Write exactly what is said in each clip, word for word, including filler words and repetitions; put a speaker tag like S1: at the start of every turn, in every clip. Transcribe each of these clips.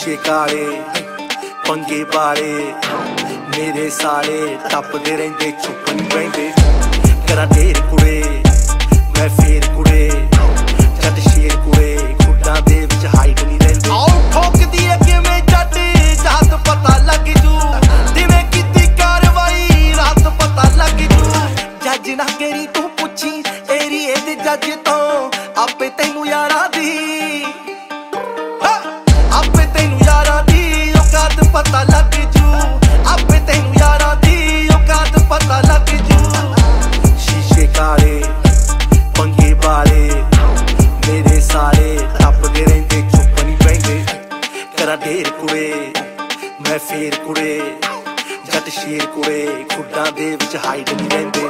S1: शीशे काले पंगे वाले मेरे साले टपदे रहिंदे चुप नहीं बहिंदे करा ढेर कुड़े मैं फेर कुड़े जट शेर कुड़े खुड्डां दे विच हाइट नहीं रहिंदे आओ ठोकदी है किवें जट जात पता लग जू दिवें कीती कार्रवाई रात पता लग जू जज ना करी तू पुछी एरिए दे जज तो आपे तैनू यारां दी आपे तैनू यारां दी औकात पता लग जू आपे तैनू यारां दी औकात पता लग जू शीशे काले पंगे वाले मेरे साले टपदे रहिंदे चुप नहीं बहिंदे करा ढेर कुड़े मैं फेर कुड़े जट शेर कुड़े खुड्डां दे विच हाइट नहीं रहिंदे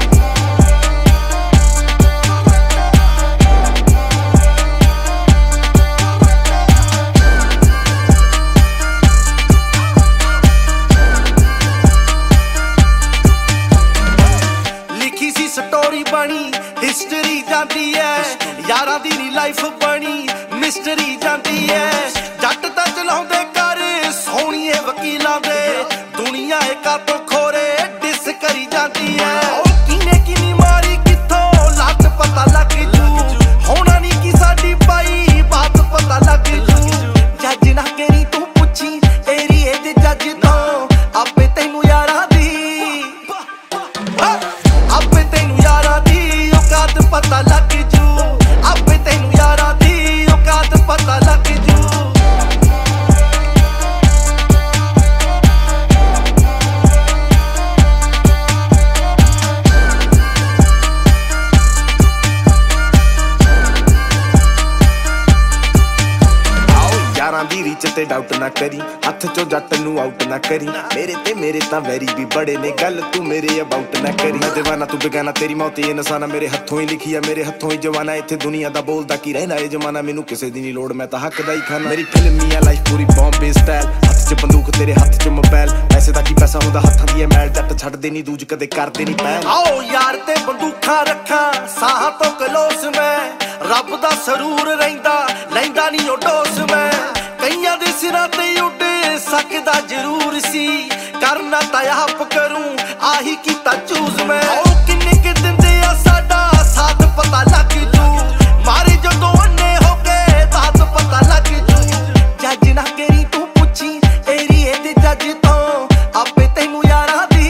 S1: स्टोरी बनी हिस्टरी जाती है यारा दी नी लाइफ बनी मिस्टरी जाती है जट तां चलाउंदे कर सोहणीए वकीलां दे दुनिया एका तो खोरे डिस करी जाती है किने किनी मारी किथों लत पता लग जू होना नी की साडी पाई बात पता लग जू जज ना करी तू पुछी एरिए दे जज तो आपे तैनू यारां दी आपे तैनू यारां दी औकात पता लग जू आपे तैनू यारां दी औकात पता लग जू यारां दी रीच ते डाउट ना करी हथ चो जट नू आउट ना करी मेरे ते मेरे तां वैरी भी बड़े ने गल तू मेरे अबाउट ना करी मैं दीवाना तू बेगाना तेरी मौत ये नसाना मेरे हथों ही लिखी है मेरे हथों ही जवाना इत्थे दुनिया दा बोलदा की रहना ए जमाना मैनू किसे दी नी लोड़ मैं तां हक दा ही खाना मेरी फिल्मी है लाइफ पूरी बॉम्बे स्टाइल हथ च बंदूक तेरे हथ च मोबाइल पैसे दा की पैसा हुंदा हत्थां दी मैल जट छड्डदे नी दूज कदे करदे नी पैल आओ यार ते बंदूखां रखा साह तो कलोस मैं रब दा सरूर रहिंदा लैंदा नी ओ डोस मैं कईयां दे सिरां ते उड़ सकदा जरूर सी करना तां आप करूं आही कीता चूज मैं ओ किन्ने के दिंदे आ साडा साथ पता लग जू मारे जदों अन्ने हो गए तात पता लग जू जज ना करी तू पुछी एरिए दे जज तो आपे तैनू यारां दी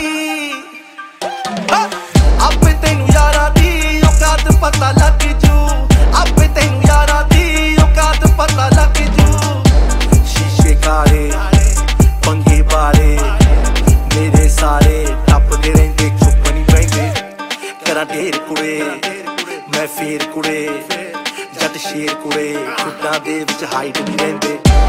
S1: आपे तैनू यारां दी औकात पता लग जू आपे तैनू यारां दी औकात पता लग जू शीशे काले पंगे वाले मेरे साले टपदे रहिंदे चुप नहीं बहिंदे करा ढेर कुड़े मैं फेर कुड़े जट शेर कुड़े खुड्डां दे विच हाइट नहीं रहिंदे